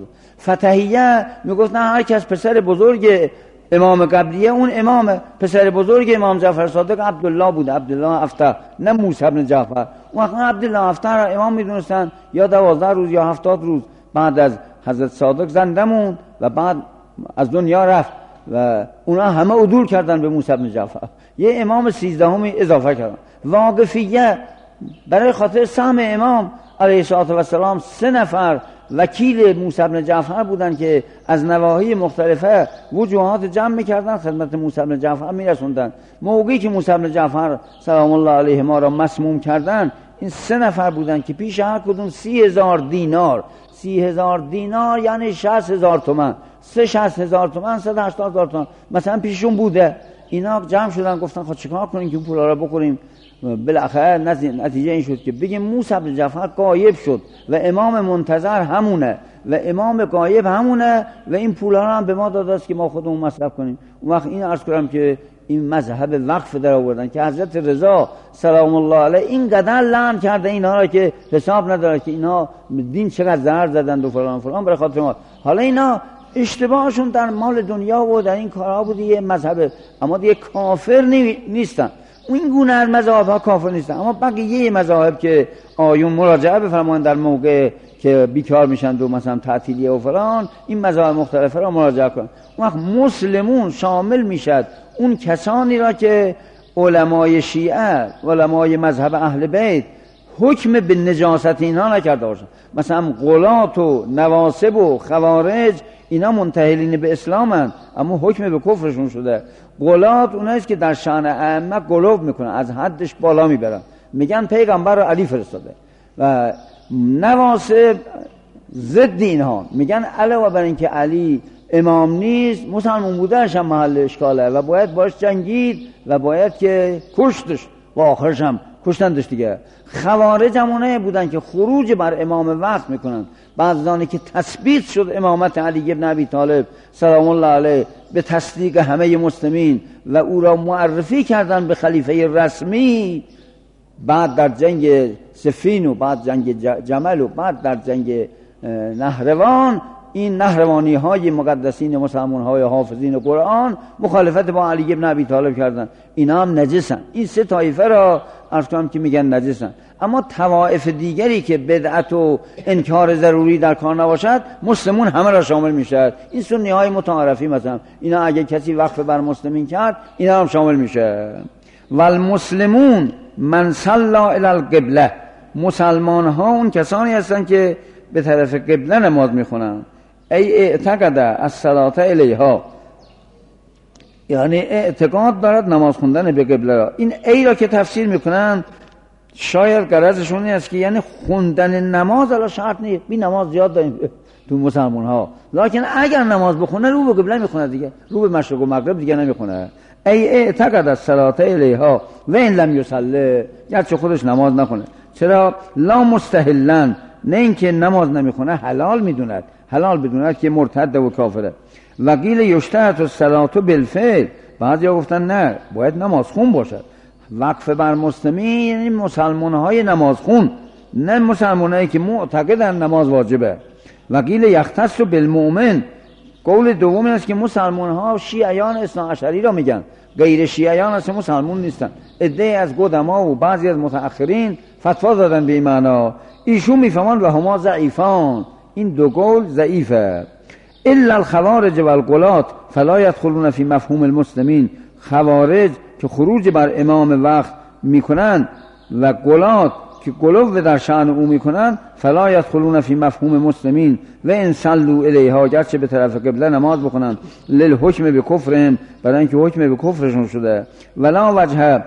فتحیه میگفتن هر کس پسر بزرگ امام قبلیه اون امامه. پسر بزرگ امام جعفر صادق عبدالله بوده، عبدالله افتح، نه موسی بن جعفر. اون وقت عبدالله افتح را امام میدونستن، یا 12 روز یا 70 روز بعد از حضرت صادق زنده موند و بعد از دنیا رفت و اونا همه عدول کردن به موسی بن جعفر، یه امام 13 اضافه کردن. واقفیه برای خاطر سهم امام علیه السلام 3 نفر وکیل موسی بن جعفر بودن که از نواحی مختلفه وجوهات جمع میکردن، خدمت موسی بن جعفر میرسوندن. موقعی که موسی بن جعفر سلام الله علیه ما را مسموم کردن، این 3 نفر بودن که پیش هر کدوم 30,000 دینار، 30,000 دینار یعنی 60,000 تومان، 60,000 تومان 180,000 تومان مثلا پیششون بوده. اینا جمع شدن گفتن خب چیکار کنیم که اون پولا را بخوریم. بالاخره نتیجه این شد که بگیم موسی بن جعفر غایب شد و امام منتظر همونه و امام غایب همونه و این پولا را هم به ما داده است که ما خودمون مصرف کنیم. اون وقت این عرض کنم که این مذهب وقف در آوردن که حضرت رضا سلام الله علیه اینقدر لعن کرده اینها را که حساب نداره که اینا دین چقدر ضرر زدند و فلان فلان برای خاطر ما. حالا اینا اشتباهشون در مال دنیا و در این کارها بود، یه مذهب، اما دیگه کافر نیستن. این گونه از مذاهب ها کافر نیستن، اما بقیه مذاهب که آیون مراجعه بفرمایند در موقع که بیکار میشن و مثلا تعطیلیه و فلان، این مذاهب مختلفه را مراجعه کنن. اون وقت مسلمون شامل میشد اون کسانی را که علمای شیعه، علمای مذهب اهل بیت حکم به نجاست اینها نکرده باشن. مثلا غلات و نواصب و خوارج اینا منتهلین به اسلامن اما حکم به کفرشون شده. غلات اوناییست که در شأن ائمه غلو میکنن، از حدش بالا میبرن، میگن پیغمبر رو علی فرستاده. و نواصب ضد اینها میگن علاوه بر اینکه علی امام نیست، مسلمان بودنش هم محل اشکاله و باید باش جنگید و باید که کشتش و آخرش هم کشتندش دیگه. خوارج هم اونایی بودن که خروج بر امام وقت میکنن. بعضانی که تثبیت شد امامت علی ابن ابی طالب سلام الله علیه به تصدیق همه مسلمین و او را معرفی کردن به خلیفه رسمی، بعد در جنگ صفین و بعد جنگ جمل و بعد در جنگ نهروان، این نهروانی های مقدسین مسلمان های حافظین قرآن مخالفت با علی ابن ابی طالب کردن. اینا هم نجسن. این 3 طایفه را عرض کنم که میگن نجسن. اما طوائف دیگری که بدعت و انکار ضروری در کار نباشد، مسلمون همه را شامل میشد. این سنی های متعارفی مثلا اینا اگه کسی وقف بر مسلمین کرد اینا هم شامل میشه. والمسلمون من صلی الی القبله، مسلمان ها اون کسانی هستن که به طرف قبله نماز میخونن. ای اعتقد الصلاة الیها، یعنی اعتقاد دارد نماز خوندن به قبله را. این ای را که تفسیر میکنن شاید غرضشون این است که یعنی خوندن نماز الان شرط نیست. بی نماز زیاد داریم تو مسلمان ها، لکن اگر نماز بخونه رو به قبله میخونه دیگه، رو به مشرق و مغرب دیگه نمیخونه. ای اعتقد از صلات الیها و این لم یصلی، گرچه خودش نماز نخونه. چرا؟ لا مستحلن، نه اینکه نماز نمیخونه حلال میدوند، حلال بدوند که مرتد و کافره. وقیل یشترط الصلاه بالفعل، بعضیا گفتن نه باید نماز خون باشد. وقف بر مسلمین یعنی مسلمان های نماز خون، نه مسلمان هایی که معتقدن نماز واجبه. وقیل یختص بالمؤمن، قول دوم این است که مسلمان ها شیعیان اثنا عشری را میگن، غیر شیعیان اصلا مسلمان نیستن. عده‌ای از قدما و بعضی از متأخرین فتوا دادن به این معنا، ایشون میفهمن و هما ضعیفان، این دو قول ضعیفه. الا الخوارج والغلات فلا يدخلون فی مفهوم المسلمین، خوارج که خروج بر امام وقت میکنن و غلات که غلو در شأن او میکنن، فلا يدخلون فی مفهوم مسلمین و ان صلوا الیها، گرچه به طرف قبله نماز بخونن، للحکم بکفرهم، برای اینکه حکم به کفرشون شده، ولا وجه،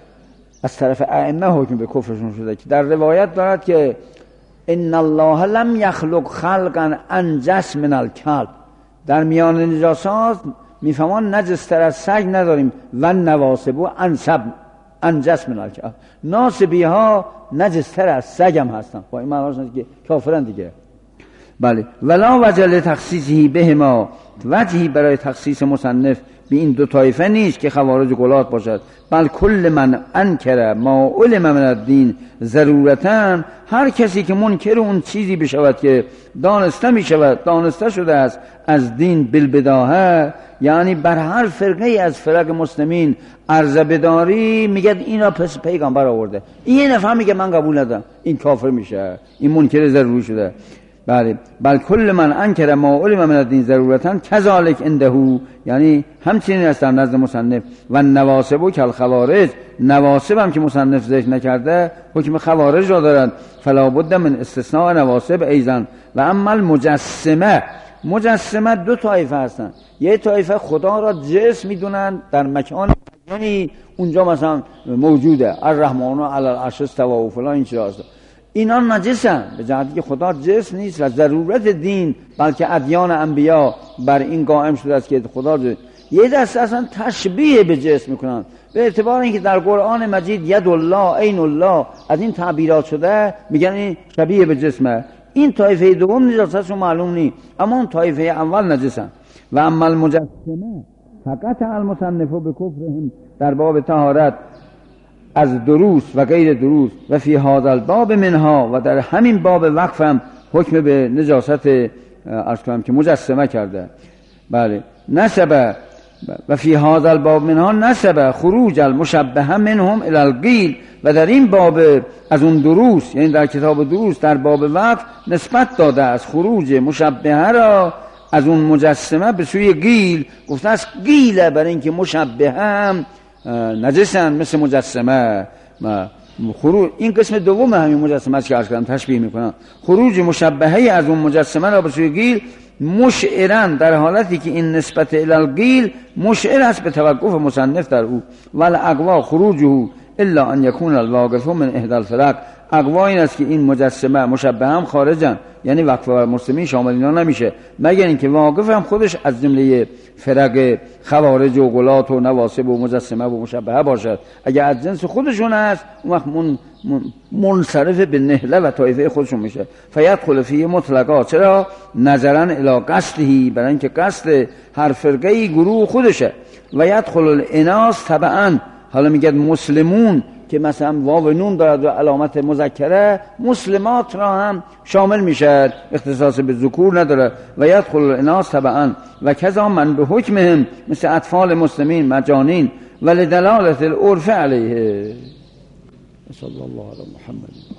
از طرف ائمه حکم به کفرشون شده که در روایت دارد که ان الله لم یخلق خلقا انجس من الکلب، در میان نجاسات میفهمان نجس تر از سگ نداریم، و نواسب و انسب انجس من الکلب، ناسبی ها نجس تر از سگ هم هستن. با این معناش نیست که کافرن دیگه. بله، ولا وجه لتخصیصه بهما، وجهی برای تخصیص مصنف به این دو طایفه نیست که خوارج و غلات باشد، بل کل من انکر ما علم من الدین ضرورتاً، هر کسی که منکر اون چیزی بشود که دانسته می شود، دانسته شده است از دین بالبداهه، یعنی بر هر فرقه از فرق مسلمین عرضه بداری، میگه اینا پس پیغمبر آورده، این یه نفر میگه من قبول ندارم، این کافر میشه، این منکر ضروری شده. بله، بل کل من انکر ما علم من الدین ضرورتاً کذالک عنده، یعنی همچنین است در نزد مصنف. و نواسب و کل خوارج، نواسب هم که مصنف ذکر نکرده حکم خوارج را دارند، فلا بد من استثناء نواسب ایضا. و اما المجسمه، مجسمه دو طایفه هستند، یه طایفه خدا را جسم میدونن در مکان یعنی اونجا مثلا موجوده، الرحمن علی العرش استوى و فلان این چیزا هست، اینا نجسن به جهتی که خدا جسم نیست و ضرورت دین بلکه ادیان انبیا بر این قائم شده است که خدا یه دست اصلا تشبیه به جسم میکنن، به اعتبار اینکه در قرآن مجید ید الله عین الله از این تعبیرات شده، میگن این شبیه به جسمه. این طایفه دوم نجاستشون معلوم نیست، اما اون طایفه اول نجسن. و اما المجسمه فقط المصنف بکفرهم، در باب طهارت از دروس و غیر دروس، و فی هذا الباب منها، و در همین باب وقف هم حکم به نجاست عرض کنم که مجسمه کرده. بله، نسبه و فی هذا الباب منها نسبه خروج المشبه منهم الی القیل، و در این باب از اون دروس، یعنی در کتاب دروس در باب وقف نسبت داده از خروج مشبهه را از اون مجسمه به سوی قیل، گفته است قیله برای اینکه مشبهه هم نجسن مثل مجسمه. خروج این قسم دوم همین مجسمه است که عرض کردم تشبیه میکنن، خروج مشبهه از اون مجسمه را به سوی قیل، مشعرن، در حالتی که این نسبت الی القیل مشعر است به توقف مصنف در او. ول اقوا خروجه الا ان یکون الواقف من احدى الفرق، اقوا این است که این مجسمه مشبه هم خارجن، یعنی وقف بر مسلمین شامل اینا نمیشه، مگر اینکه واقف هم خودش از جمله فرق خوارج و غلات و نواسب و مجسمه و مشبهه باشد. اگر از جنس خودشون است اون وقت منصرف به نهله و طایفه خودشون میشه. فیدخل فیه مطلقا، چرا؟ نظرا الی قصده، برای اینکه قصد هر فرقه گروه خودشه. و یدخل الاناس طبعا، حالا میگه مسلمون که مثلا واو نون دارد و علامت مذکره، مسلمات را هم شامل میشه، اختصاص به ذکور نداره. و یدخل الاناس طبعا و کذا من به حکمهم، مثل اطفال مسلمین مجانین، ولدلالت العرف علیه. صلی الله علی محمد.